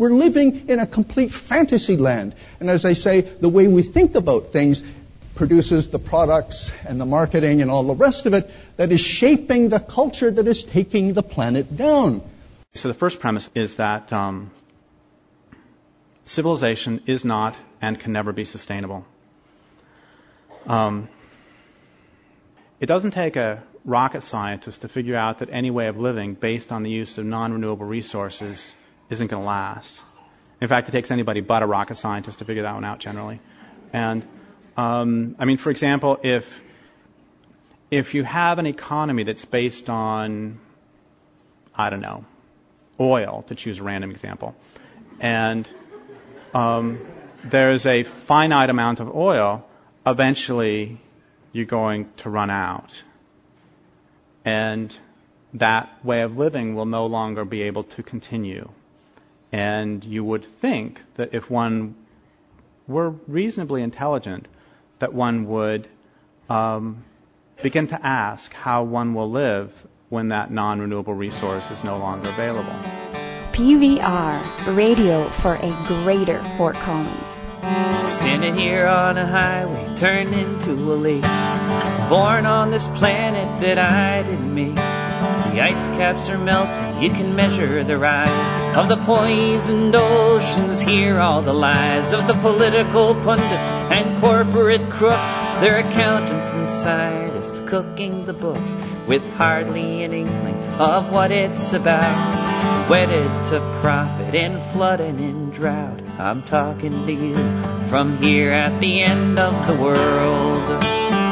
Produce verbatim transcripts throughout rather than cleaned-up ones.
We're living in a complete fantasy land. And as I say, the way we think about things produces the products and the marketing and all the rest of it that is shaping the culture that is taking the planet down. So the first premise is that um, civilization is not and can never be sustainable. Um, it doesn't take a rocket scientist to figure out that any way of living based on the use of non-renewable resources isn't going to last. In fact, it takes anybody but a rocket scientist to figure that one out generally. And um, I mean, for example, if if you have an economy that's based on, I don't know, oil, to choose a random example, and um, there's a finite amount of oil, eventually you're going to run out. And that way of living will no longer be able to continue. And you would think that if one were reasonably intelligent, that one would um, begin to ask how one will live when that non-renewable resource is no longer available. P V R, radio for a greater Fort Collins. Standing here on a highway, turned into a lake, born on this planet that I didn't make. The ice caps are melting, you can measure the rise of the poisoned oceans, hear all the lies of the political pundits and corporate crooks, their accountants and scientists cooking the books with hardly an inkling of what it's about. Wedded to profit in flood and in drought, I'm talking to you from here at the end of the world.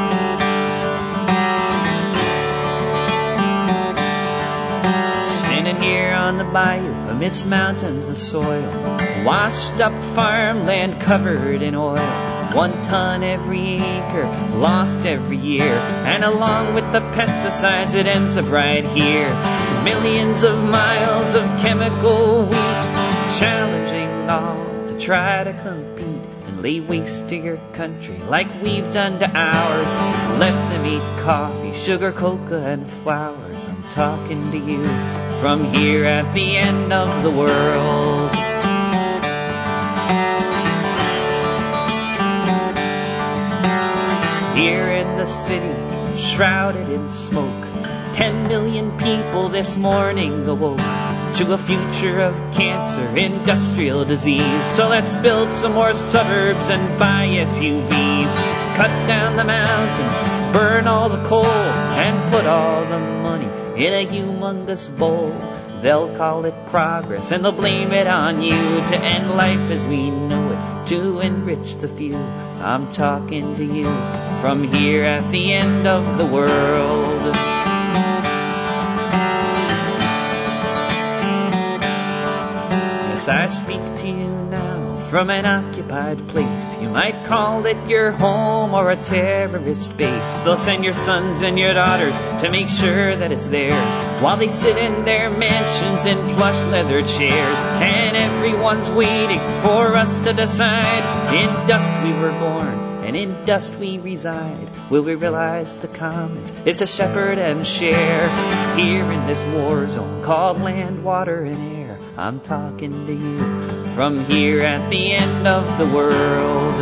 Standing here on the bayou amidst mountains of soil, washed up farmland covered in oil. One ton every acre, lost every year, and along with the pesticides it ends up right here. Millions of miles of chemical wheat, challenging all to try to compete and lay waste to your country like we've done to ours. Let them eat coffee, sugar, cocoa, and flowers. I'm talking to you from here at the end of the world. Here in the city, shrouded in smoke, ten million people this morning awoke to a future of cancer, industrial disease. So let's build some more suburbs and buy S U Vs. Cut down the mountains, burn all the coal, and put all the money in a humongous bowl. They'll call it progress, and they'll blame it on you to end life as we know it, to enrich the few. I'm talking to you from here at the end of the world. Yes, I speak to you now from an occupied place. You might call it your home or a terrorist base. They'll send your sons and your daughters to make sure that it's theirs, while they sit in their mansions in plush leather chairs. And everyone's waiting for us to decide. In dust we were born, and in dust we reside. Will we realize the commons is to shepherd and share here in this war zone called land, water, and air? I'm talking to you from here at the end of the world.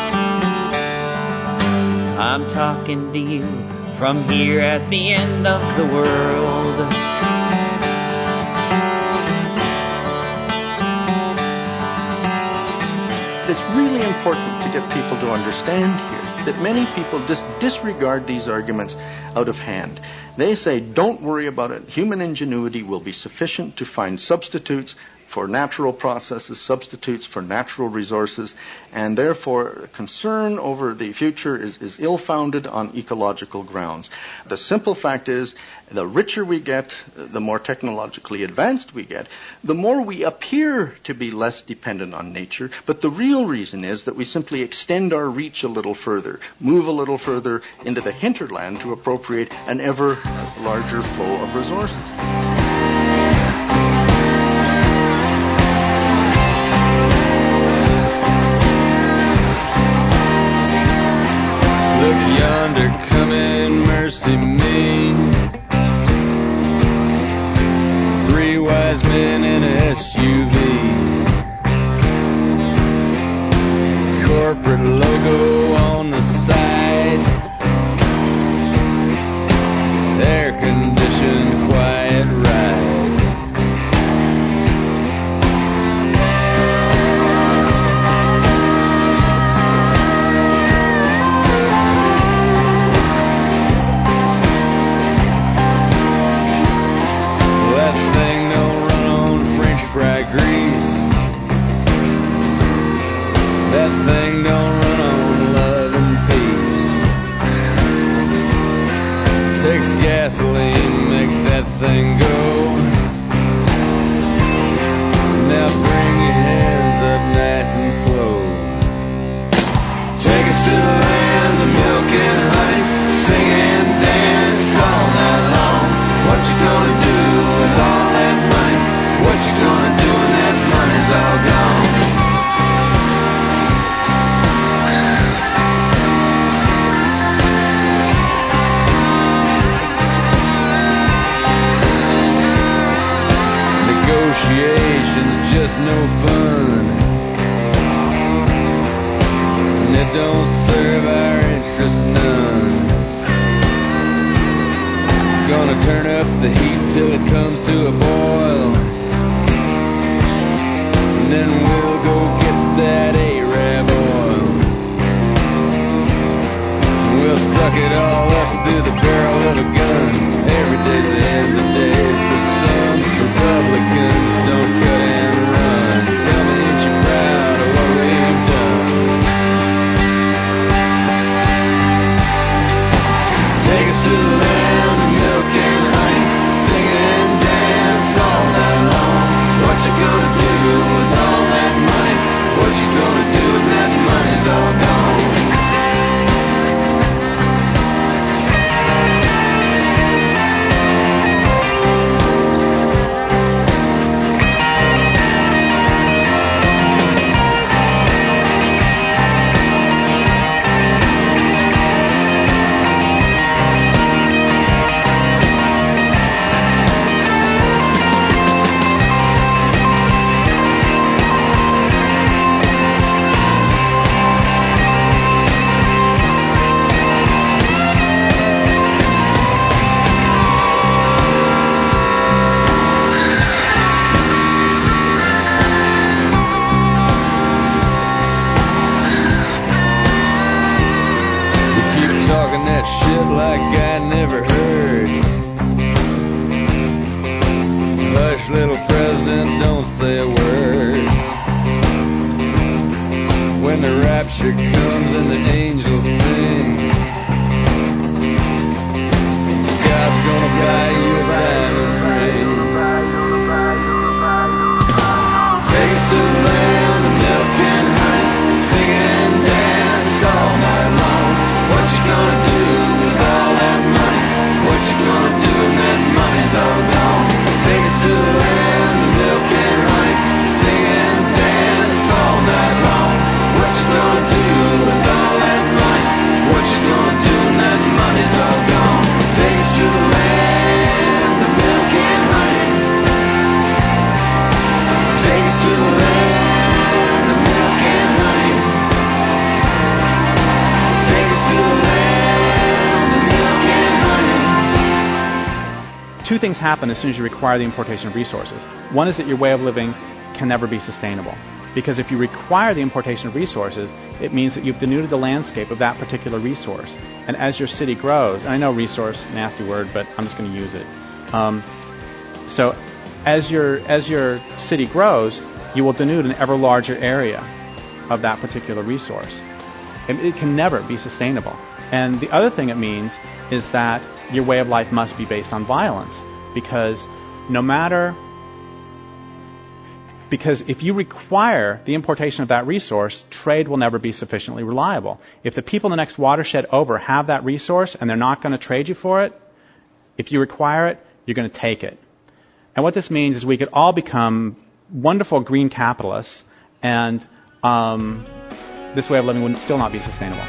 I'm talking to you from here at the end of the world. It's really important to get people to understand here that many people just disregard these arguments out of hand. They say, don't worry about it. Human ingenuity will be sufficient to find substitutes for natural processes, substitutes for natural resources, and therefore concern over the future is, is ill-founded on ecological grounds. The simple fact is, the richer we get, the more technologically advanced we get, the more we appear to be less dependent on nature, but the real reason is that we simply extend our reach a little further, move a little further into the hinterland to appropriate an ever larger flow of resources. Look yonder coming, mercy me. Three wise men in a S U V. that thing don't run on love and peace. Takes gasoline, make that thing go. Now bring your hands up nice and slow. Take us to the land of milk and honey, sing and dance all night long. What you gonna do with all that money? What you gonna do when that money's all gone? Negotiations just no fun, and it don't serve our interests none. Gonna turn up the heat till it comes to a boil, and then we'll go get that Arab oil. We'll suck it all up through the barrel of a gun. Every day's the end of days for some Republicans. Don't cut and run. Tell me, ain't you proud of what we've done? Take us to the land of milk and honey, sing and dance all night long. What you gonna do with all that money? What you gonna do when that money's all gone? Two things happen as soon as you require the importation of resources. One is that your way of living can never be sustainable. Because if you require the importation of resources, it means that you've denuded the landscape of that particular resource. And as your city grows, and I know resource, nasty word, but I'm just going to use it. Um, so as your as your city grows, you will denude an ever larger area of that particular resource. It, it can never be sustainable. And the other thing it means is that your way of life must be based on violence, because no matter because if you require the importation of that resource, trade will never be sufficiently reliable. If the people in the next watershed over have that resource and they're not going to trade you for it, if you require it, you're going to take it. And what this means is we could all become wonderful green capitalists, and um, this way of living would still not be sustainable.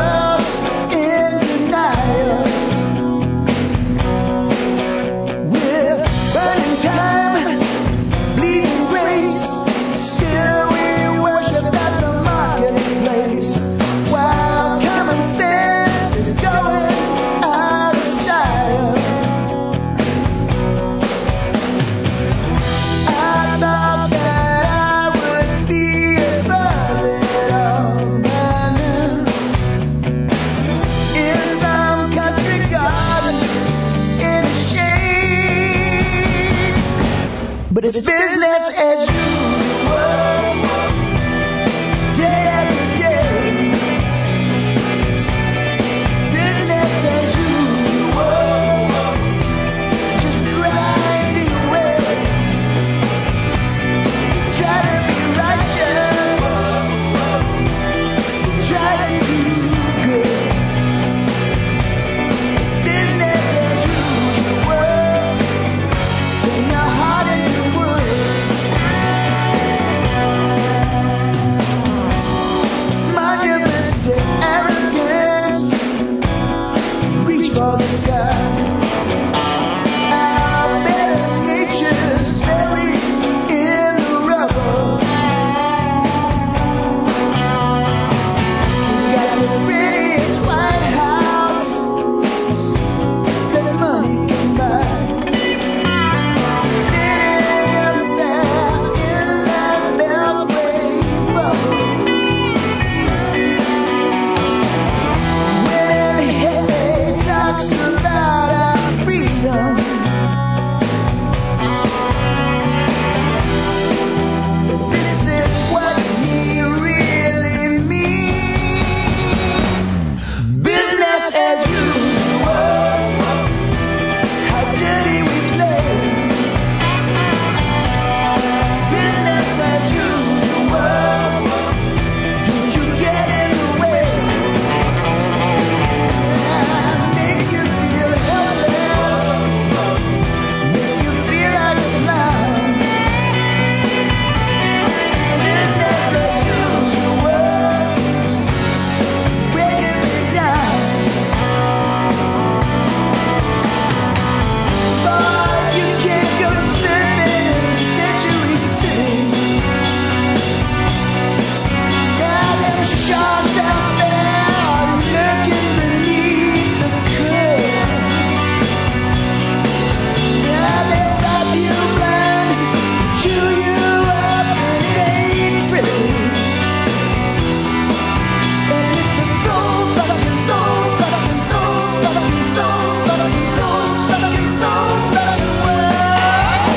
With it's business as usual. Day after day. Business as usual. Just grinding away. Try to be righteous. Try to do good. Business as usual. Turn your heart into wood. Monuments to arrogance. Reach for the sky. Our better nature's buried in the rubble. We got the prettiest White House that money can buy. Sitting up there in that beltway bubble. When he talks about our freedom, this is what he really means. Business as usual. How dirty we play. Business as usual. Don't you get in the way. Make you feel helpless. Make you feel like a clown. Business as usual. Breaking me down. Boy, you can't go slipping in Century City. Now them sharks out there are lurking beneath the curve. Yeah, they rob you blind, chew you up, and it ain't pretty. And it's a soul sucking, soul sucking, soul sucking, soul sucking, soul sucking, soul sucking world.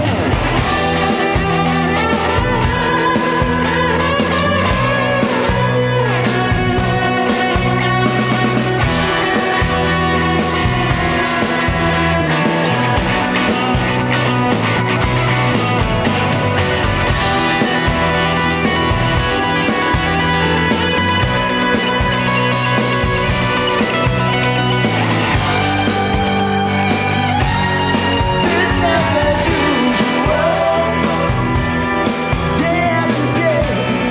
Business as usual. Day after day.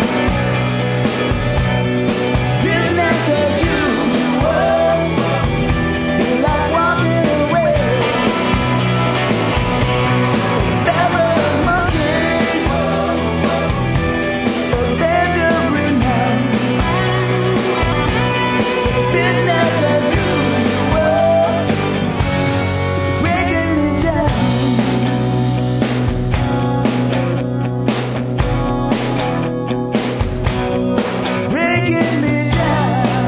Business as usual. Feel like walking away. Barrel monkeys. A band of renown. Business as usual. Breaking me down. Breaking me down.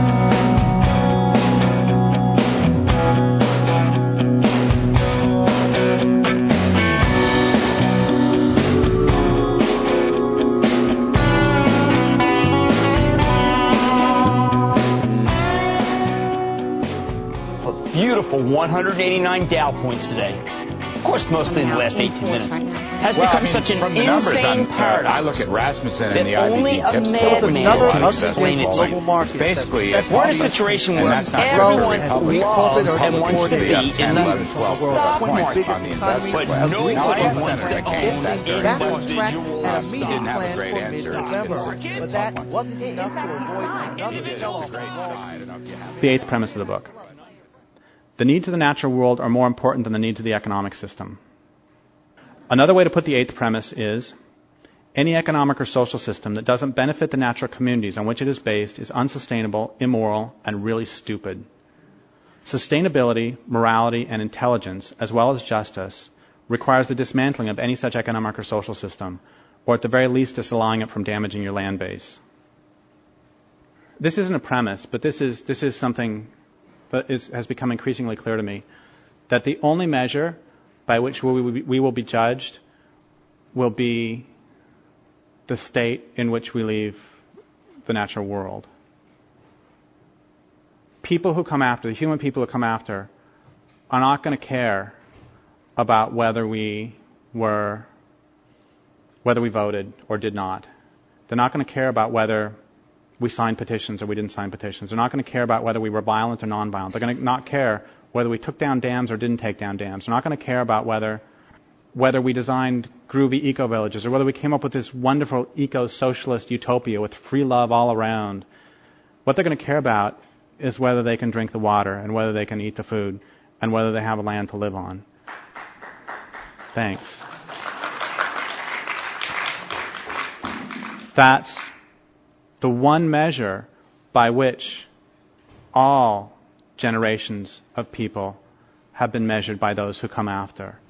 A beautiful one hundred eighty-nine Dow points today. Of course, mostly in the last eighteen minutes. Has Well, become I mean, such an from the numbers, insane I'm, uh, paradox. I look at Rasmussen that and the I B only D a tips. madman another can ugly explain day it for to global you. markets. Basically, That's- a We're in a problem, situation and where that's not good for everyone Republicans. loves and Republicans wants to could be up be ten, in the eleven, twelve stock points market. on the investment But class. nobody Now, wants Senator to McCain, own that very Back much on track individual and a stock meeting didn't have a plan great for answer. mid-November, It's but a that tough one. wasn't enough to avoid another Individual sell-off. Great side. I don't know if you have The eighth premise of the book. The needs of the natural world are more important than the needs of the economic system. Another way to put the eighth premise is, any economic or social system that doesn't benefit the natural communities on which it is based is unsustainable, immoral, and really stupid. Sustainability, morality, and intelligence, as well as justice, requires the dismantling of any such economic or social system, or at the very least disallowing it from damaging your land base. This isn't a premise, but this is this is something that is, has become increasingly clear to me, that the only measure by which we, we will be judged will be the state in which we leave the natural world. People who come after, the human people who come after, are not going to care about whether we were, whether we voted or did not. They're not going to care about whether we signed petitions or we didn't sign petitions. They're not going to care about whether we were violent or non-violent. They're going to not care whether we took down dams or didn't take down dams. They're not going to care about whether whether we designed groovy eco-villages or whether we came up with this wonderful eco-socialist utopia with free love all around. What they're going to care about is whether they can drink the water and whether they can eat the food and whether they have a land to live on. Thanks. That's the one measure by which all generations of people have been measured by those who come after.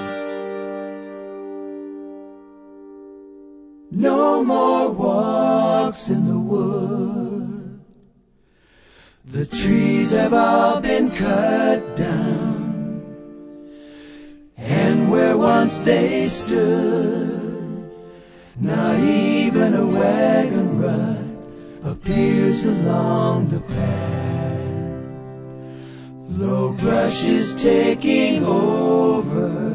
No more walks in the wood. The trees have all been cut down, and where once they stood, not even a wagon rut appears along the path. Low brush is taking over.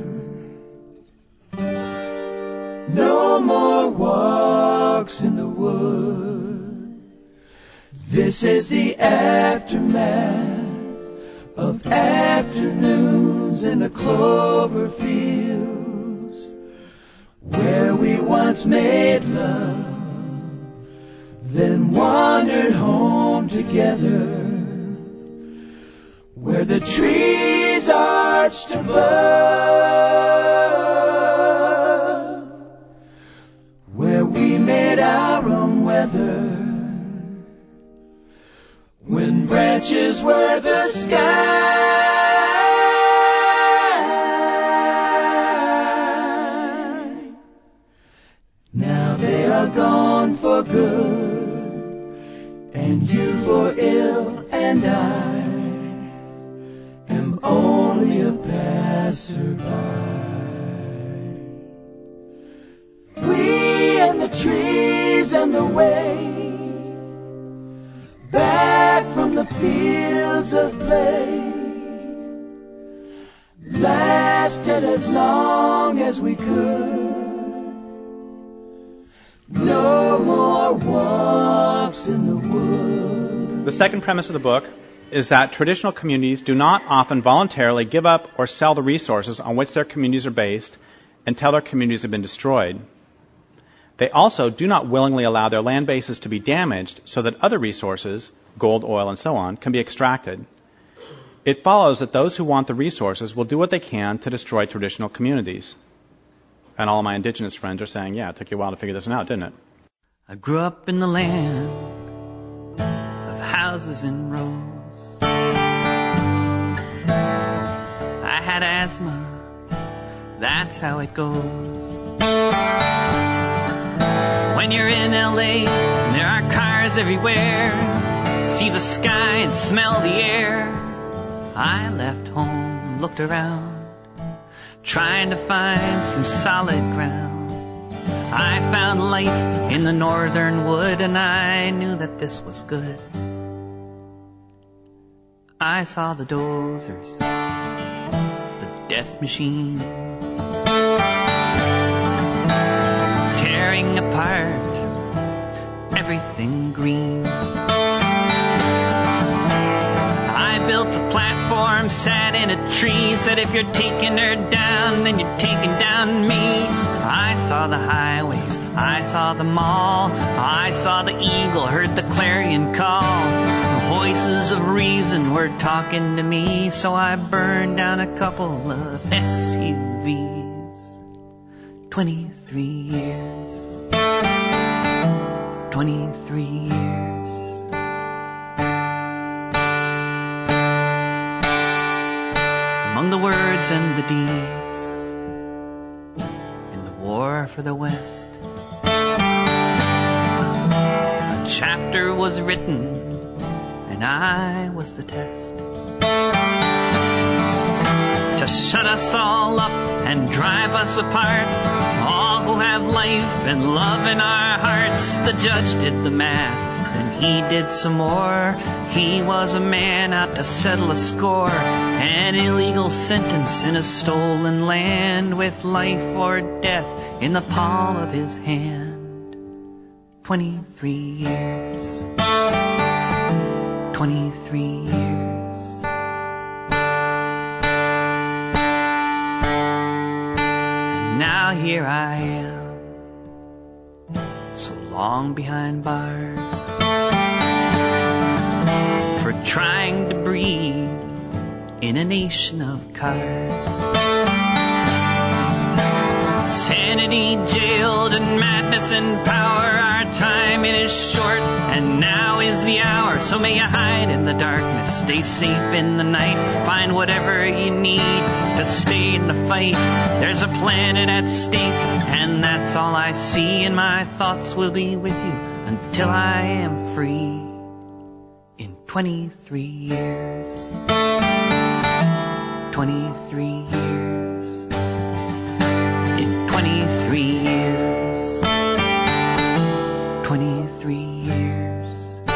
No more walks in the wood. This is the aftermath of afternoons in the clover fields, where we once made love, then wandered home together, where the trees arched above, where we made our own weather, when branches were the sky. Now they are gone for good, and you for ill, and I am only a passerby. We and the trees and the way, back from the fields of play, lasted as long as we could. No more walks in the woods. The second premise of the book is that traditional communities do not often voluntarily give up or sell the resources on which their communities are based until their communities have been destroyed. They also do not willingly allow their land bases to be damaged so that other resources, gold, oil, and so on, can be extracted. It follows that those who want the resources will do what they can to destroy traditional communities. And all of my indigenous friends are saying, yeah, it took you a while to figure this one out, didn't it? I grew up in the land of houses in rows. I had asthma, that's how it goes. When you're in L A, there are cars everywhere. See the sky and smell the air. I left home, looked around, trying to find some solid ground. I found life in the northern wood, and I knew that this was good. I saw the dozers, the death machines, tearing apart everything green. I built a platform, sat in a tree, said if you're taking her down, then you're taking down me. I saw the highways, I saw the mall, I saw the eagle, heard the clarion call. The voices of reason were talking to me, so I burned down a couple of S U Vs. Twenty-three years. Twenty-three years. Among the words and the deeds in the war for the West, a chapter was written, and I was the test. To shut us all up and drive us apart, all who have life and love in our hearts. The judge did the math, then he did some more. He was a man out to settle a score, an illegal sentence in a stolen land, with life or death in the palm of his hand. Twenty-three years. Twenty-three years. And now here I am, so long behind bars, for trying to breathe in a nation of cars. Sanity jailed and madness in power. Our time it is short and now is the hour. So may you hide in the darkness, stay safe in the night, find whatever you need to stay in the fight. There's a planet at stake and that's all I see, and my thoughts will be with you until I am free. In twenty-three years. Twenty-three years. In twenty-three years. Twenty-three years.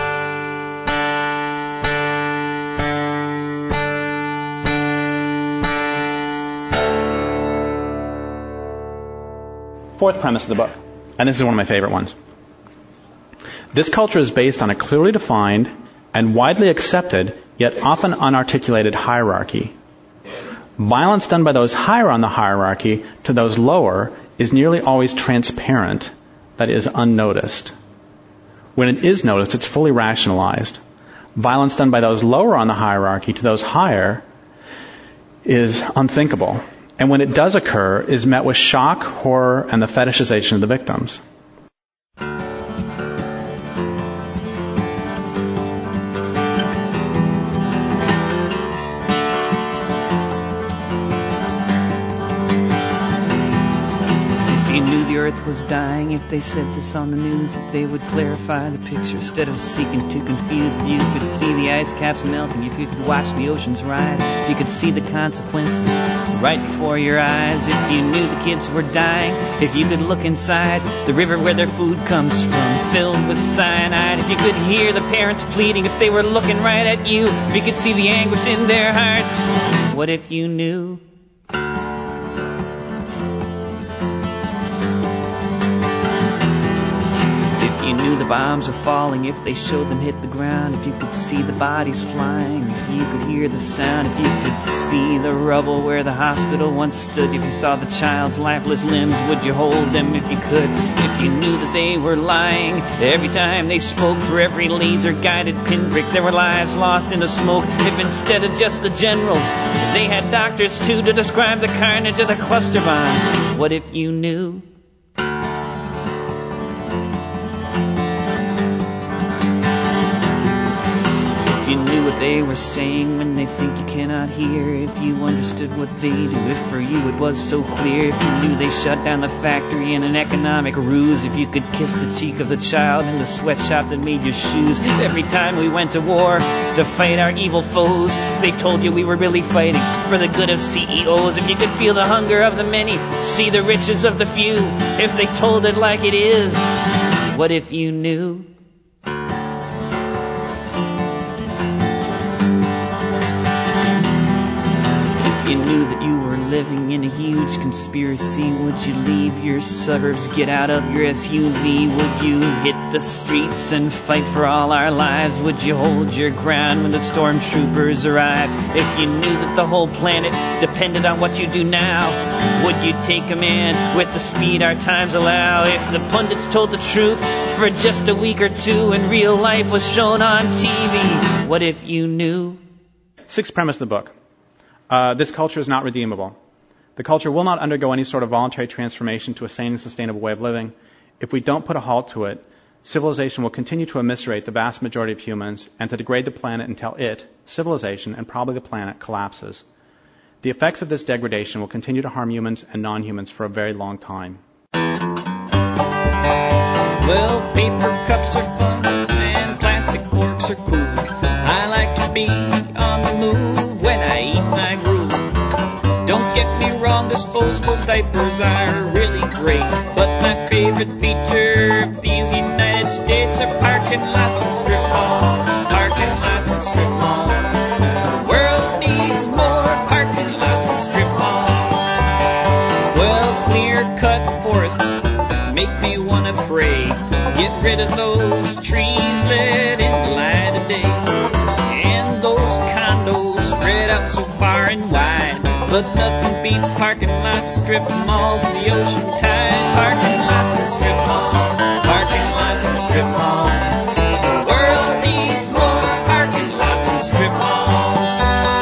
Fourth premise of the book, and this is one of my favorite ones. This culture is based on a clearly defined and widely accepted, yet often unarticulated hierarchy. Violence done by those higher on the hierarchy to those lower is nearly always transparent, that is, unnoticed. When it is noticed, it's fully rationalized. Violence done by those lower on the hierarchy to those higher is unthinkable. And when it does occur, is met with shock, horror, and the fetishization of the victims. Was dying, if they said this on the news, if they would clarify the picture instead of seeking to confuse. If you could see the ice caps melting, if you could watch the oceans rise, if you could see the consequences right before your eyes, if you knew the kids were dying, if you could look inside the river where their food comes from, filled with cyanide, if you could hear the parents pleading, if they were looking right at you, if you could see the anguish in their hearts. What if you knew? The bombs are falling, if they showed them hit the ground, if you could see the bodies flying, if you could hear the sound, if you could see the rubble where the hospital once stood, if you saw the child's lifeless limbs, would you hold them if you could? If you knew that they were lying every time they spoke, for every laser-guided pinprick there were lives lost in the smoke, if instead of just the generals they had doctors too to describe the carnage of the cluster bombs. What if you knew? You knew what they were saying when they think you cannot hear, if you understood what they do, if for you it was so clear, if you knew they shut down the factory in an economic ruse, if you could kiss the cheek of the child in the sweatshop that made your shoes. Every time we went to war to fight our evil foes, they told you we were really fighting for the good of C E Os. If you could feel the hunger of the many, see the riches of the few, if they told it like it is, what if you knew? You knew that you were living in a huge conspiracy. Would you leave your suburbs, get out of your S U V? Would you hit the streets and fight for all our lives? Would you hold your ground when the stormtroopers arrive? If you knew that the whole planet depended on what you do now, would you take command with the speed our times allow? If the pundits told the truth for just a week or two and real life was shown on T V, what if you knew? Sixth premise of the book. Uh, this culture is not redeemable. The culture will not undergo any sort of voluntary transformation to a sane and sustainable way of living. If we don't put a halt to it, civilization will continue to eviscerate the vast majority of humans and to degrade the planet until it, civilization, and probably the planet, collapses. The effects of this degradation will continue to harm humans and non-humans for a very long time. Well, paper cups are fun and plastic forks are cool. I like to be on the move when I eat my gruel. Don't get me wrong, disposable diapers are really great. But my favorite feature of these United States are parking lots and strip malls. Parking lots and strip malls. The world needs more parking lots and strip malls. Well, clear-cut forests make me wanna pray. Get rid of those trees, let in the light of day. And those condos spread out so far and wide. But nothing beats parking lots, strip malls, and the ocean tide. Parking lots and strip malls. Parking lots and strip malls. The world needs more parking lots and strip malls.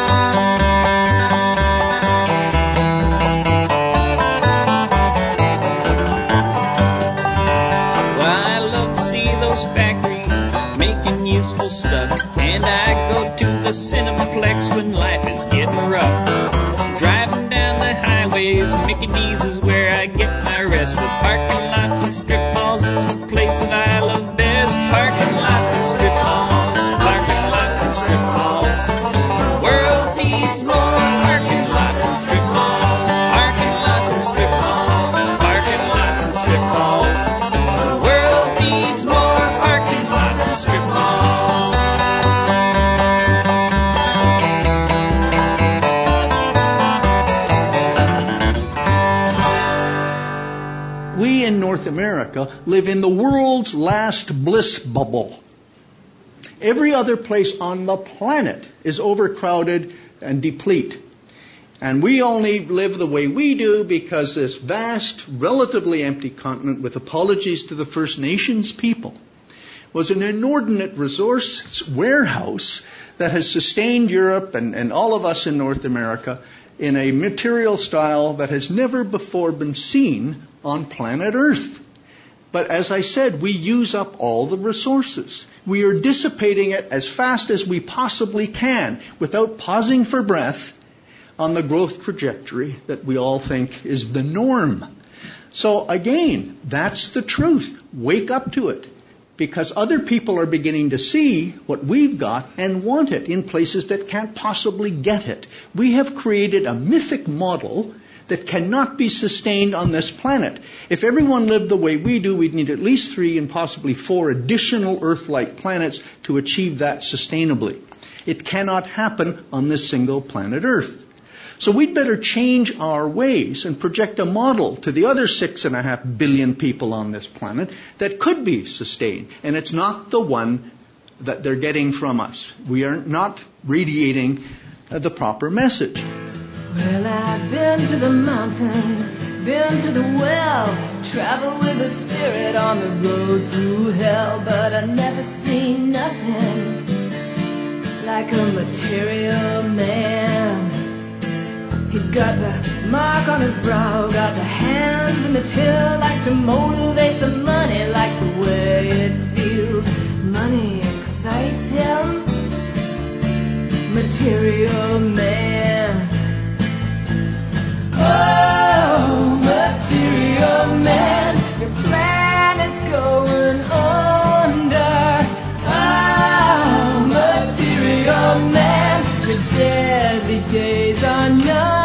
Well, I love to see those factories making useful stuff. And I go to the Cinemaplex when life is getting rough. Driving down the highways, Mickey D's is where I get my rest. But parking lots and strip malls is the place that I love best. Parking lots and strip malls, parking lots and strip malls. The world needs more parking lots and strip malls. Parking lots and strip malls, parking lots and strip malls. The world needs more parking lots and strip malls. We in North America live in the world's last bliss bubble. Every other place on the planet is overcrowded and deplete. And we only live the way we do because this vast, relatively empty continent, with apologies to the First Nations people, was an inordinate resource warehouse that has sustained Europe and, and all of us in North America in a material style that has never before been seen on planet Earth. But as I said, we use up all the resources. We are dissipating it as fast as we possibly can without pausing for breath on the growth trajectory that we all think is the norm. So again, that's the truth. Wake up to it. Because other people are beginning to see what we've got and want it in places that can't possibly get it. We have created a mythic model that cannot be sustained on this planet. If everyone lived the way we do, we'd need at least three and possibly four additional Earth-like planets to achieve that sustainably. It cannot happen on this single planet Earth. So we'd better change our ways and project a model to the other six and a half billion people on this planet that could be sustained. And it's not the one that they're getting from us. We are not radiating uh, the proper message. Well, I've been to the mountain, been to the well, traveled with the spirit on the road through hell, but I never seen nothing like a material man. He got the mark on his brow, got the hands in the till, likes to motivate the money like the way it feels. Money excites him, material man. Oh, material man, your planet's going under. Oh, material man, your deadly days are numbered.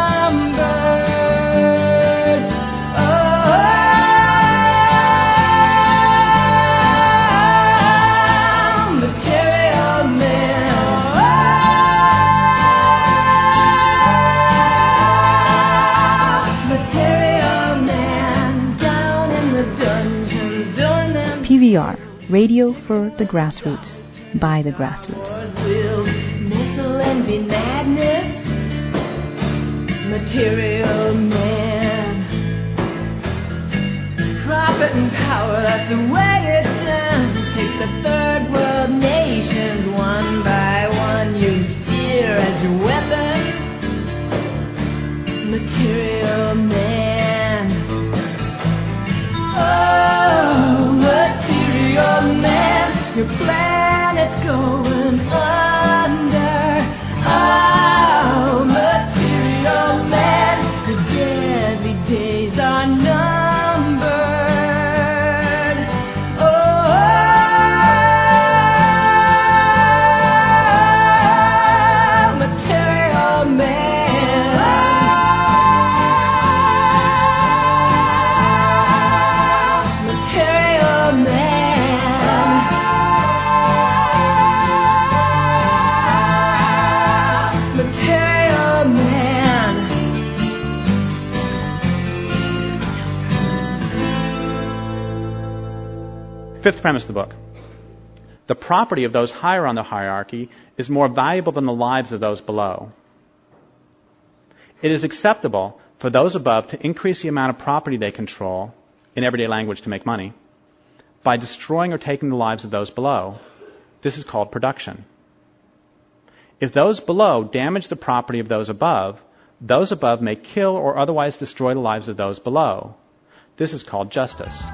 P V R, Radio for the Grassroots, by the grassroots. Mental envy, madness, material man. Profit and power, that's the way it's done. Take the third world nations one by one. Use fear as your weapon. Material man. Oh, material man, your planet's going under. Oh, material man, your deadly days are numbered. Fifth premise of the book. The property of those higher on the hierarchy is more valuable than the lives of those below. It is acceptable for those above to increase the amount of property they control, in everyday language to make money, by destroying or taking the lives of those below. This is called production. If those below damage the property of those above, those above may kill or otherwise destroy the lives of those below. This is called justice.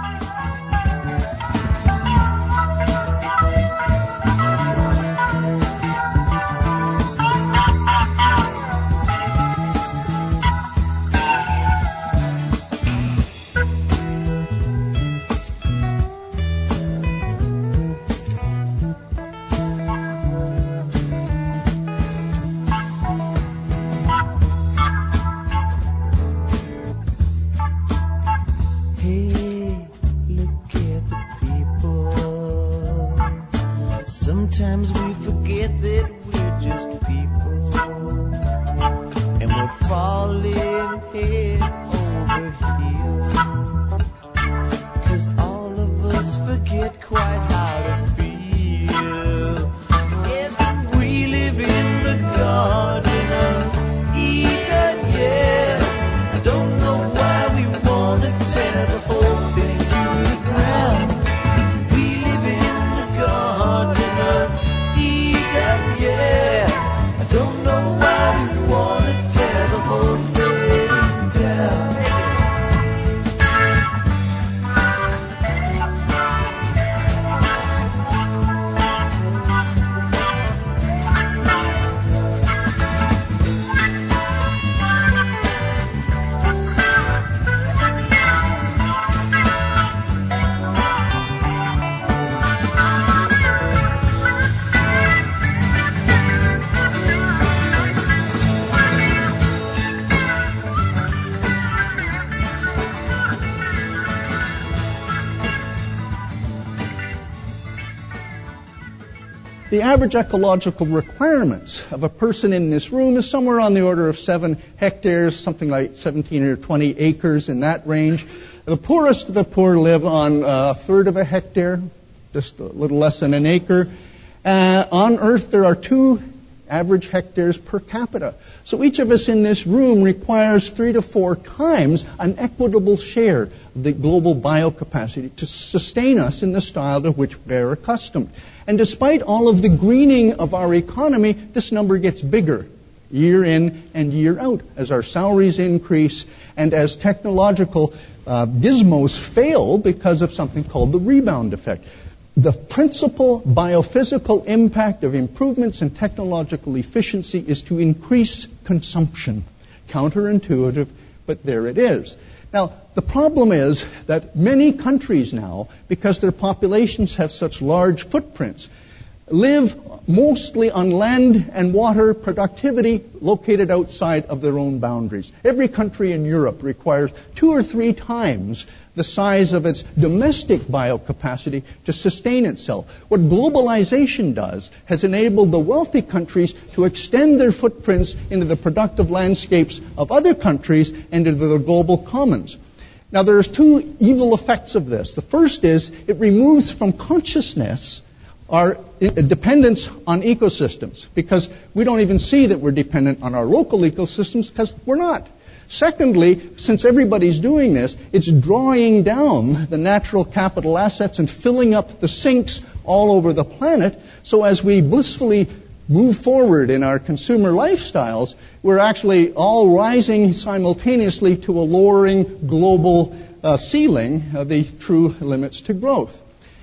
The average ecological requirements of a person in this room is somewhere on the order of seven hectares, something like seventeen or twenty acres in that range. The poorest of the poor live on a third of a hectare, just a little less than an acre. Uh, on Earth, there are two average hectares per capita. So each of us in this room requires three to four times an equitable share of the global biocapacity to sustain us in the style to which we're accustomed. And despite all of the greening of our economy, this number gets bigger year in and year out as our salaries increase and as technological uh, gizmos fail because of something called the rebound effect. The principal biophysical impact of improvements in technological efficiency is to increase consumption. Counterintuitive, but there it is. Now, the problem is that many countries now, because their populations have such large footprints, live mostly on land and water productivity located outside of their own boundaries. Every country in Europe requires two or three times the size of its domestic biocapacity to sustain itself. What globalization does has enabled the wealthy countries to extend their footprints into the productive landscapes of other countries and into the global commons. Now, there's two evil effects of this. The first is it removes from consciousness our dependence on ecosystems, because we don't even see that we're dependent on our local ecosystems because we're not. Secondly, since everybody's doing this, it's drawing down the natural capital assets and filling up the sinks all over the planet. So as we blissfully move forward in our consumer lifestyles, we're actually all rising simultaneously to a lowering global uh, ceiling, uh, the true limits to growth.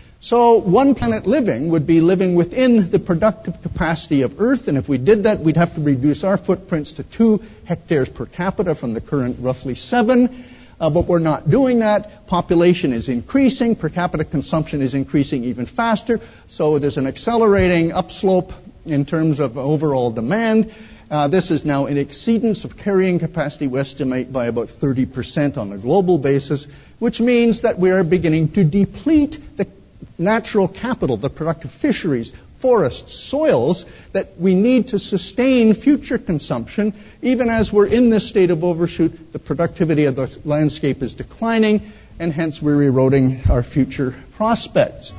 So one planet living would be living within the productive capacity of Earth, and if we did that, we'd have to reduce our footprints to two hectares per capita from the current roughly seven. Uh, but we're not doing that. Population is increasing. Per capita consumption is increasing even faster. So there's an accelerating upslope in terms of overall demand. Uh, this is now in exceedance of carrying capacity, we estimate, by about thirty percent on a global basis, which means that we are beginning to deplete the natural capital, the productive fisheries, forests, soils that we need to sustain future consumption. Even as we're in this state of overshoot, the productivity of the landscape is declining, and hence we're eroding our future prospects.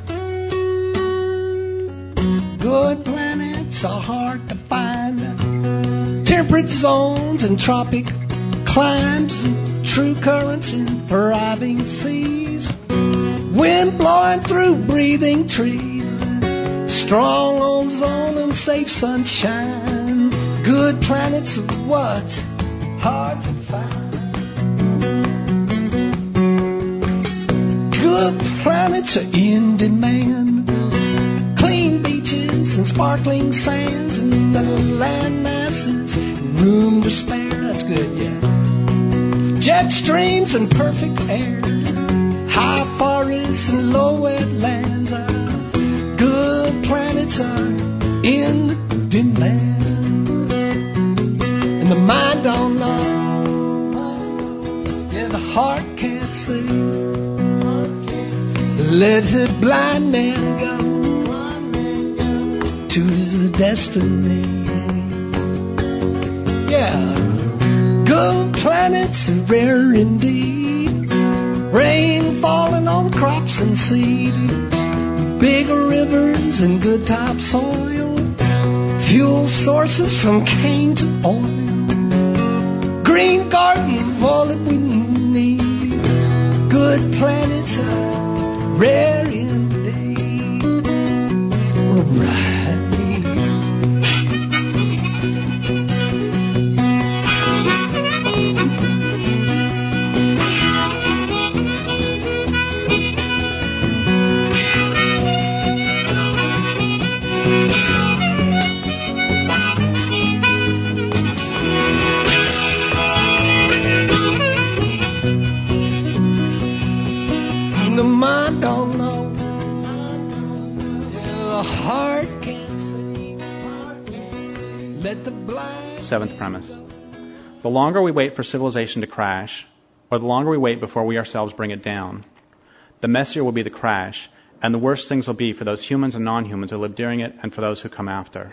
Good planets are hard to find. Temperate zones and tropic climes, true currents and thriving seas. Wind blowing through breathing trees. Strong ozone and safe sunshine. Good planets are what? Hard to find. Good planets are in demand. Clean beaches and sparkling sands and the land masses, room to spare. That's good, yeah. Jet streams and perfect air. High forests and low wetlands. Good planets are in demand. And the mind don't know. Yeah, the heart can't see. Let the blind man go to his destiny. Yeah, good planets are rare indeed. Rain falling on crops and seed. Bigger rivers and good topsoil. Fuel sources from cane to oil. Green garden, all that we need. Good planets are rare indeed. Right. Seventh premise. The longer we wait for civilization to crash, or the longer we wait before we ourselves bring it down, the messier will be the crash, and the worse things will be for those humans and non-humans who live during it and for those who come after.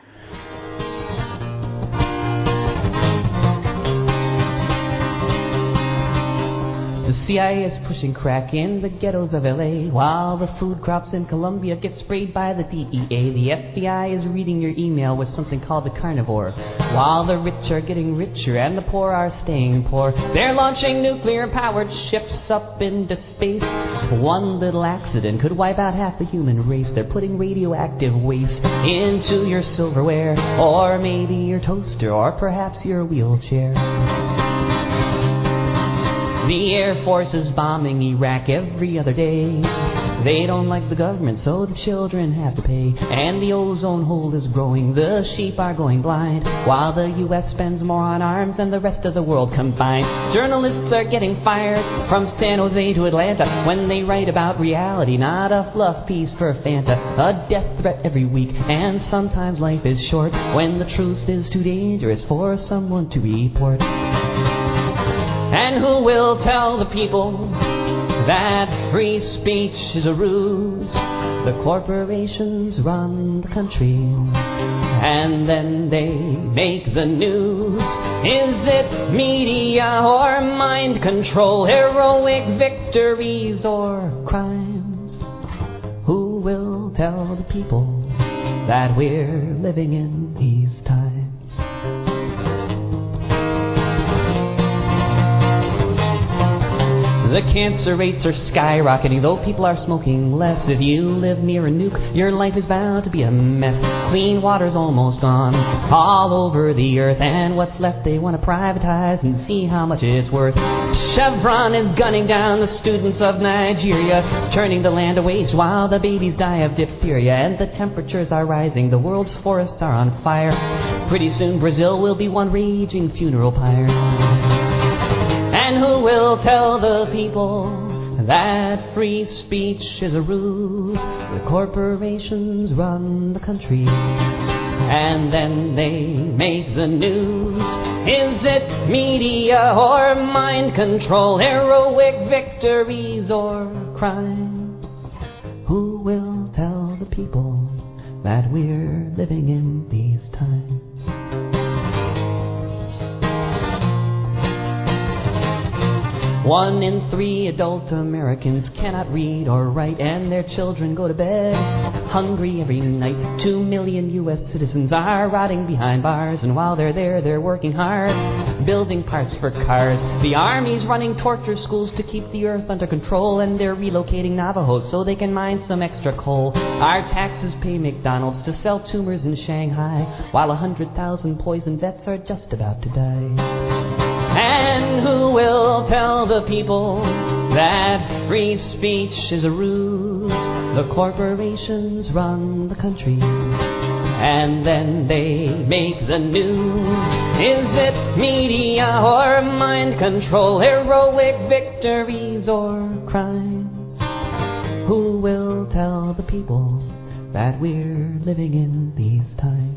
The C I A is pushing crack in the ghettos of L A, while the food crops in Colombia get sprayed by the D E A. The F B I is reading your email with something called the carnivore, while the rich are getting richer and the poor are staying poor. They're launching nuclear-powered ships up into space. One little accident could wipe out half the human race. They're putting radioactive waste into your silverware, or maybe your toaster, or perhaps your wheelchair. The Air Force is bombing Iraq every other day. They don't like the government, so the children have to pay. And the ozone hole is growing, the sheep are going blind, while the U S spends more on arms than the rest of the world combined. Journalists are getting fired from San Jose to Atlanta when they write about reality, not a fluff piece for Fanta. A death threat every week, and sometimes life is short when the truth is too dangerous for someone to report. And who will tell the people that free speech is a ruse? The corporations run the country, and then they make the news. Is it media or mind control, heroic victories or crimes? Who will tell the people that we're living in these times? The cancer rates are skyrocketing, though people are smoking less. If you live near a nuke, your life is bound to be a mess. Clean water's almost gone all over the earth, and what's left they want to privatize and see how much it's worth. Chevron is gunning down the students of Nigeria, turning the land to waste while the babies die of diphtheria. And the temperatures are rising, the world's forests are on fire. Pretty soon Brazil will be one raging funeral pyre. And who will tell the people that free speech is a ruse? The corporations run the country, and then they make the news. Is it media or mind control, heroic victories or crimes? Who will tell the people that we're living in these times? One in three adult Americans cannot read or write, and their children go to bed hungry every night. Two million U S citizens are rotting behind bars, and while they're there, they're working hard, building parts for cars. The Army's running torture schools to keep the earth under control, and they're relocating Navajos so they can mine some extra coal. Our taxes pay McDonald's to sell tumors in Shanghai, while a hundred thousand poison vets are just about to die. And who will tell the people that free speech is a ruse? The corporations run the country, and then they make the news. Is it media or mind control, heroic victories or crimes? Who will tell the people that we're living in these times?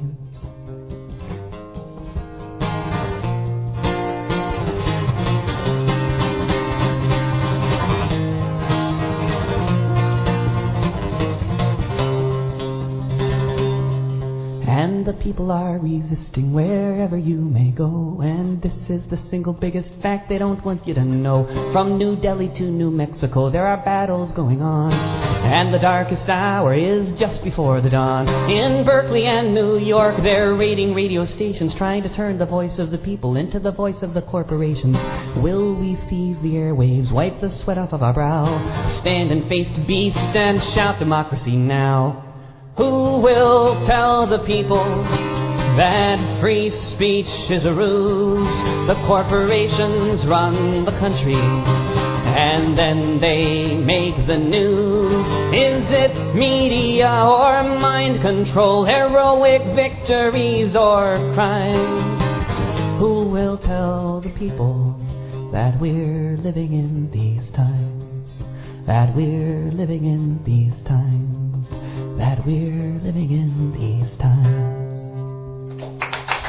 And the people are resisting wherever you may go, and this is the single biggest fact they don't want you to know. From New Delhi to New Mexico, there are battles going on, and the darkest hour is just before the dawn. In Berkeley and New York, they're raiding radio stations, trying to turn the voice of the people into the voice of the corporations. Will we seize the airwaves, wipe the sweat off of our brow, stand and face the beast and shout democracy now? Who will tell the people that free speech is a ruse? The corporations run the country, and then they make the news. Is it media or mind control, heroic victories or crimes? Who will tell the people that we're living in these times? That we're living in these times? That we're living in these times.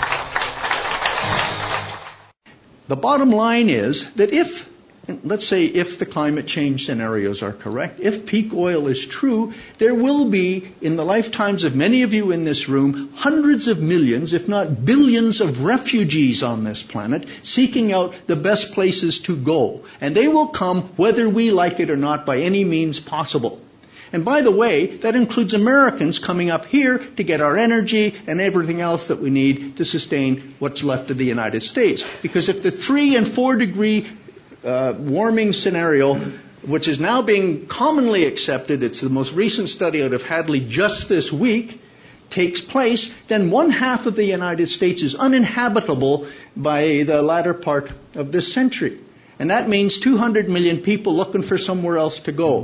The bottom line is that if, let's say if the climate change scenarios are correct, if peak oil is true, there will be, in the lifetimes of many of you in this room, hundreds of millions, if not billions of refugees on this planet seeking out the best places to go. And they will come whether we like it or not by any means possible. And by the way, that includes Americans coming up here to get our energy and everything else that we need to sustain what's left of the United States. Because if the three and four degree uh, warming scenario, which is now being commonly accepted, it's the most recent study out of Hadley just this week, takes place, then one half of the United States is uninhabitable by the latter part of this century. And that means two hundred million people looking for somewhere else to go.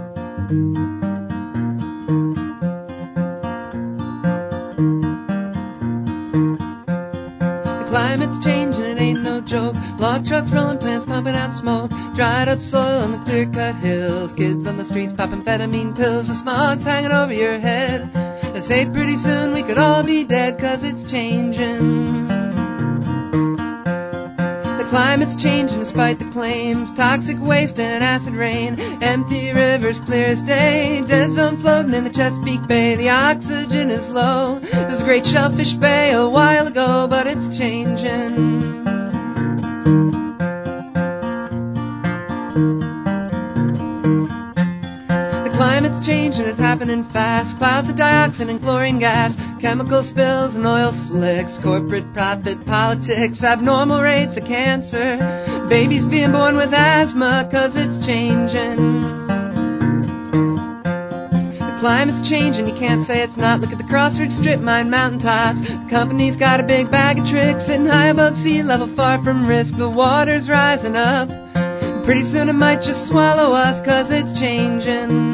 Climate's changing, it ain't no joke. Log trucks rolling, plants pumping out smoke. Dried up soil on the clear-cut hills. Kids on the streets popping amphetamine pills. The smog's hanging over your head. They say pretty soon we could all be dead, 'cause it's changing. The climate's changing despite the claims. Toxic waste and acid rain. Empty rivers clear as day. Dead zone floating in the Chesapeake Bay. The oxygen is low. There's a great shellfish bay a while ago, but it's changing. The climate's changing, it's happening fast. Clouds of dioxin and chlorine gas. Chemical spills and oil slicks. Corporate profit politics. Abnormal rates of cancer. Babies being born with asthma, 'cause it's changing. The climate's changing, you can't say it's not. Look at the Crossroads strip mine mountaintops. The company's got a big bag of tricks. Sitting high above sea level, far from risk. The water's rising up. Pretty soon it might just swallow us, 'cause it's changing.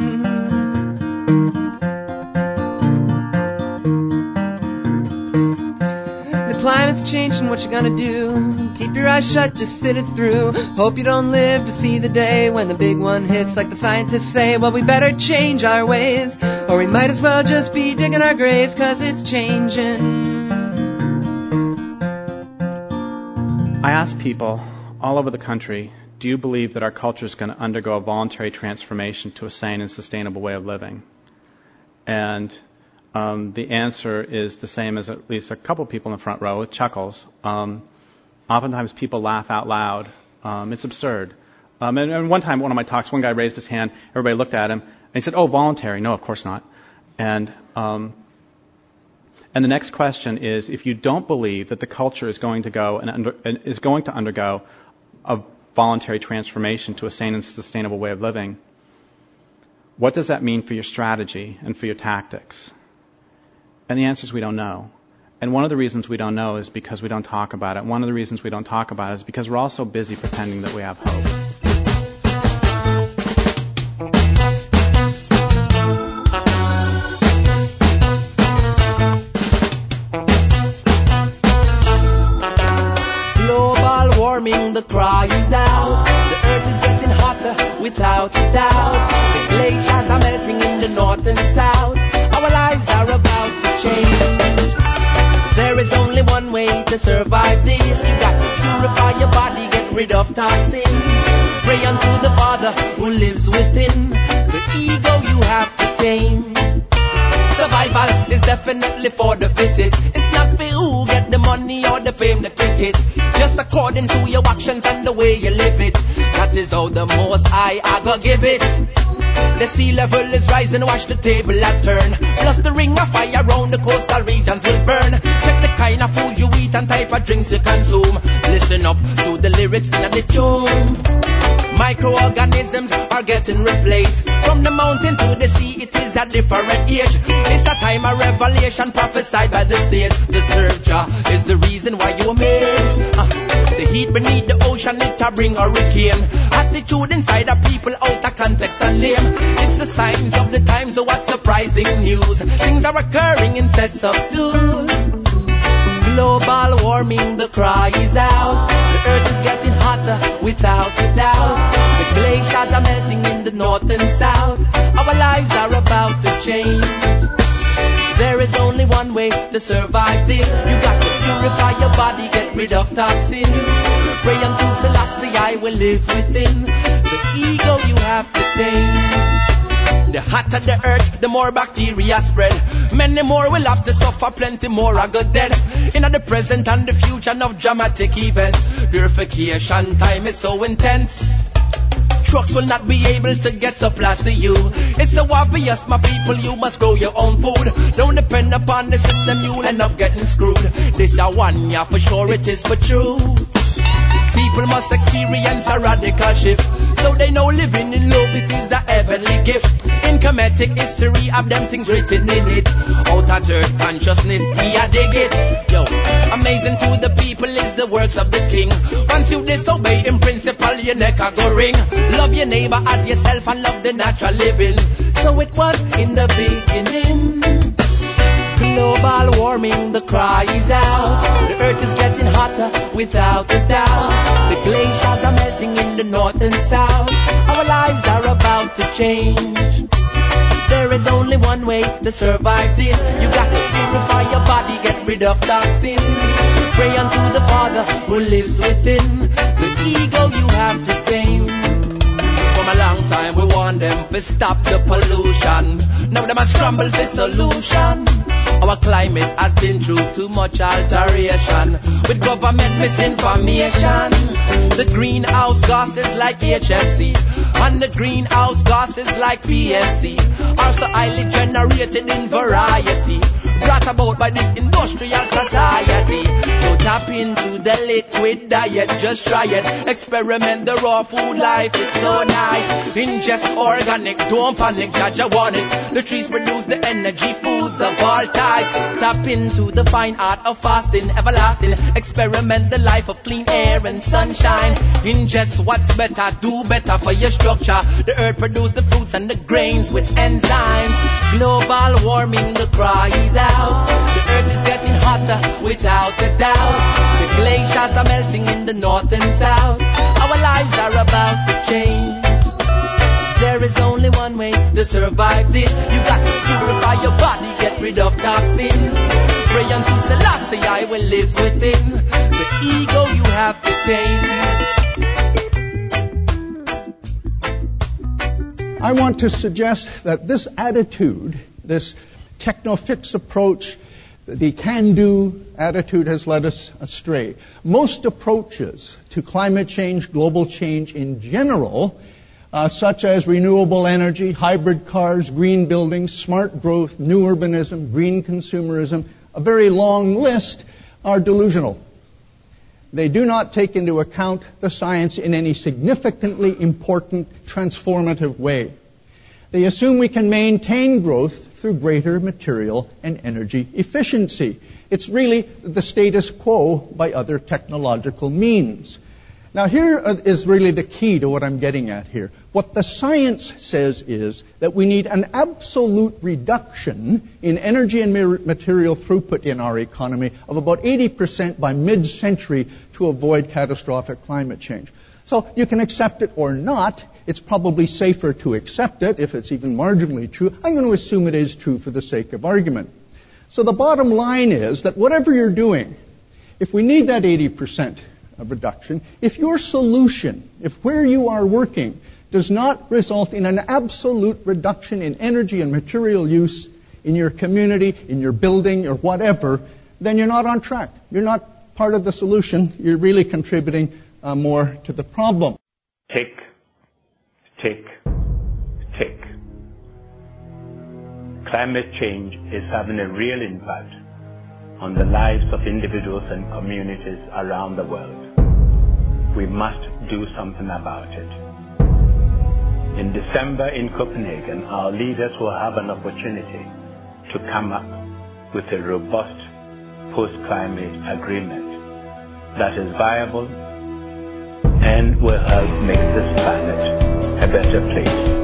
Climate's changing, what you gonna do? Keep your eyes shut, just sit it through. Hope you don't live to see the day when the big one hits, like the scientists say. Well, we better change our ways, or we might as well just be digging our graves, 'cause it's changing. I ask people all over the country, do you believe that our culture is going to undergo a voluntary transformation to a sane and sustainable way of living? And Um, the answer is the same as at least a couple people in the front row with chuckles. Um, oftentimes people laugh out loud. Um, it's absurd. Um, and, and one time, one of my talks, one guy raised his hand. Everybody looked at him, and he said, "Oh, voluntary? No, of course not." And um, and the next question is, if you don't believe that the culture is going to go and under, is going to undergo a voluntary transformation to a sane and sustainable way of living, what does that mean for your strategy and for your tactics? And the answer is we don't know. And one of the reasons we don't know is because we don't talk about it. One of the reasons we don't talk about it is because we're all so busy pretending that we have hope. Global warming, the cry is out. The earth is getting hotter without a doubt. The glaciers are melting in the north and south. Our lives are about to change. There is only one way to survive this. You got to purify your body, get rid of toxins. Pray unto the Father who lives within. The ego you have to tame. Survival is definitely for the fittest. It's not for who get the money or the fame the quickest. Just according to your actions and the way you live it. That is how the Most High I go give it. The sea level is rising, watch the table a turn. Plus the ring of fire around the coastal regions will burn. Check the kind of food you eat and type of drinks you consume. Listen up to the lyrics in the tune. Microorganisms are getting replaced. From the mountain to the sea, it is a different age. It's a time of revelation prophesied by the sage. The Surja is the reason why you were made. Uh, the heat beneath the ocean, it a bring hurricane. Attitude inside of people out of context and lame. It's the signs of the times, so what surprising news. Things are occurring in sets of twos. Global warming, the cry is out. The earth is getting hotter without a doubt. The glaciers are melting in the north and south. Our lives are about to change. There is only one way to survive this. You got to purify your body, get rid of toxins. Pray unto Selassie, I will live within. The ego you have to tame. The hotter the earth, the more bacteria spread. Many more will have to suffer, plenty more are good dead. In the present and the future of dramatic events, purification time is so intense. Trucks will not be able to get supplies to you. It's so obvious, my people, you must grow your own food. Don't depend upon the system, you'll end up getting screwed. This a one, yeah, for sure it is for true. People must experience a radical shift, so they know living in love it is a heavenly gift. In Kemetic history of them things written in it. Out of earth consciousness, me I dig it. Yo, amazing to the people is the works of the King. Once you disobey in principle, your neck a go ring. Love your neighbor as yourself and love the natural living. So it was in the beginning. Global warming, the cry is out. The earth is getting hotter without a doubt. The glaciers are melting in the north and south. Our lives are about to change. There is only one way to survive this. You got to purify your body, get rid of toxins. Pray unto the Father who lives within. The ego you have to tame. From a long time we want them to stop the pollution. Now them a scramble for solution. Our climate has been through too much alteration, with government misinformation. The greenhouse gases like H F C and the greenhouse gases like P F C are so highly generated in variety, brought about by this industrial society. So tap into the liquid diet, just try it. Experiment the raw food life, it's so nice. Ingest organic, don't panic, Jaja want it. The trees produce the energy, foods of all types. Tap into the fine art of fasting, everlasting. Experiment the life of clean air and sunshine. Ingest what's better, do better for your structure. The earth produce the fruits and the grains with enzymes. Global warming, the cry is out. The earth is getting hotter without a doubt. The glaciers are melting in the north and south. Our lives are about to change. There is only one way to survive this. You got to purify your body, get rid of toxins. Pray unto Selassie, I will live within. The ego you have to tame. I want to suggest that this attitude, this techno-fix approach, The can-do attitude has led us astray. Most approaches to climate change, global change in general, uh, such as renewable energy, hybrid cars, green buildings, smart growth, new urbanism, green consumerism, a very long list, are delusional. They do not take into account the science in any significantly important, transformative way. They assume we can maintain growth through greater material and energy efficiency. It's really the status quo by other technological means. Now, here is really the key to what I'm getting at here. What the science says is that we need an absolute reduction in energy and material throughput in our economy of about eighty percent by mid-century to avoid catastrophic climate change. So you can accept it or not. It's probably safer to accept it if it's even marginally true. I'm going to assume it is true for the sake of argument. So the bottom line is that whatever you're doing, if we need that eighty percent of reduction, if your solution, if where you are working, does not result in an absolute reduction in energy and material use in your community, in your building, or whatever, then you're not on track. You're not part of the solution. You're really contributing uh, more to the problem. Tick, tick, tick. Climate change is having a real impact on the lives of individuals and communities around the world. We must do something about it. In December in Copenhagen, our leaders will have an opportunity to come up with a robust post-climate agreement that is viable and will help make this planet a better place.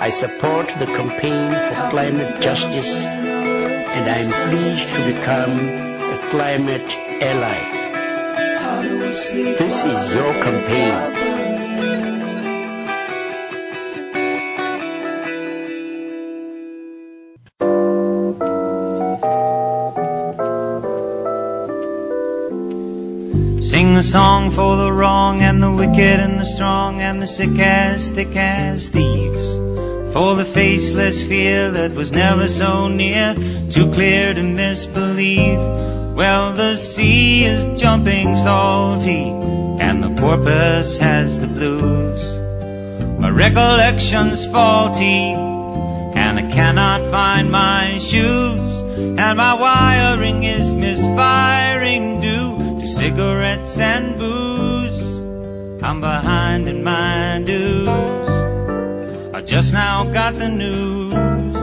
I support the campaign for climate justice, and I am pleased to become a climate ally. This is your campaign. Sing the song for the wrong and the wicked and the strong and the sick as thick as thieves. For the faceless fear that was never so near, too clear to misbelieve. Well, the sea is jumping salty and the porpoise has the blues. My recollection's faulty and I cannot find my shoes, and my wiring is misfiring due to cigarettes and booze. I'm behind in my dues. I just now got the news.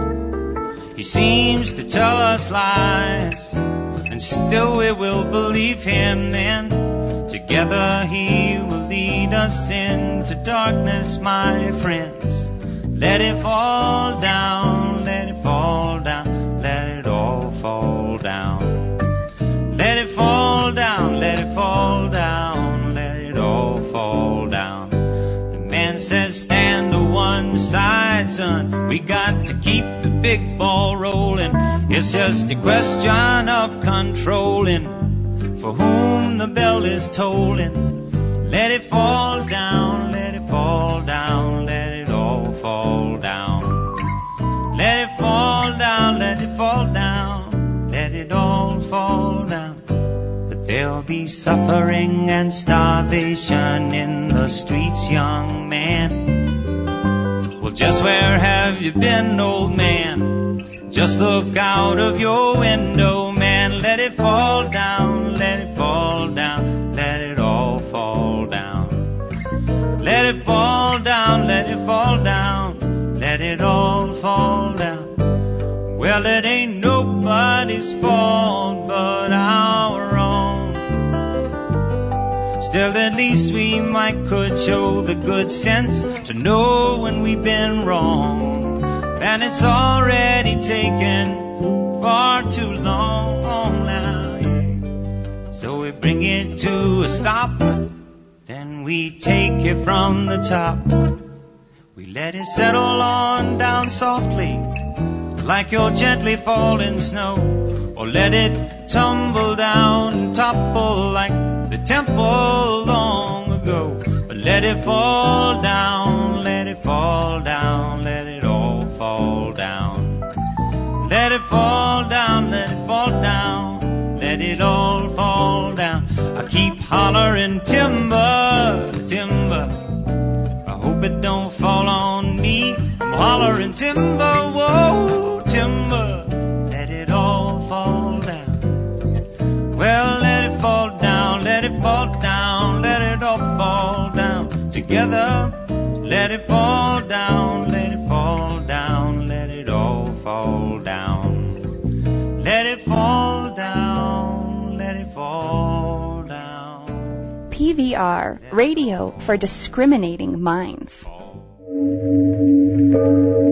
He seems to tell us lies, and still we will believe him then. Together he will lead us into darkness, my friends. Let it fall down, let it fall down, let it all fall down. Let it fall down, let it fall down, let it all fall down. The man says stand to one side, son, we got to keep the big ball rolling. It's just a question of controlling for whom the bell is tolling. Let it fall down, let it fall down, let it all fall down. Let it fall down, let it fall down, let it all fall down. But there'll be suffering and starvation in the streets, young man. Well, just where have you been, old man? Just look out of your window, man. Let it fall down, let it fall down, let it all fall down. Let it fall down, let it fall down, let it all fall down. Well, it ain't nobody's fault but our own. Still, at least we might could show the good sense to know when we've been wrong. And it's already taken far too long now, yeah. So we bring it to a stop, then we take it from the top. We let it settle on down softly, like your gently falling snow. Or let it tumble down and topple like the temple long ago. But let it fall down, let it fall down, let it all fall down. Let it fall down, let it fall down, let it all fall down. I keep hollering timber, timber. I hope it don't fall on me. I'm hollering timber, whoa, timber. Let it all fall down. Well, let it fall down, let it fall down, let it all fall down. Together, let it fall down, let it fall down, let it all fall down. Let it fall down, let it fall down. P V R, Radio for Discriminating Minds.